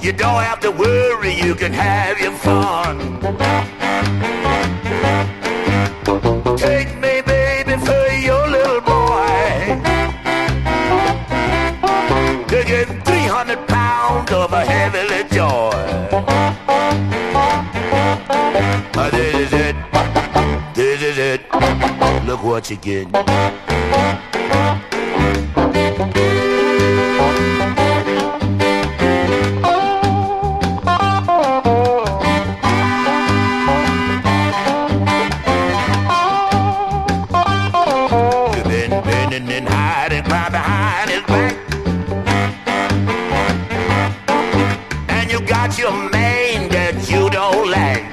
You don't have to worry, you can have your fun. Take me, baby, for your little boy. Taking 300 pounds of a heavily joy. This is it. This is it. Look what you get. And hide and cry behind his back. And you got your mane that you don't like.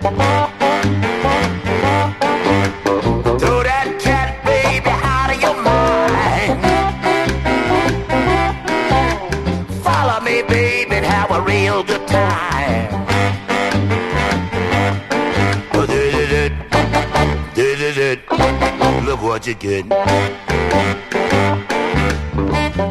Throw that cat baby out of your mind. Follow me, baby, and have a real good time. Oh, this is it. This is it. Look what you get.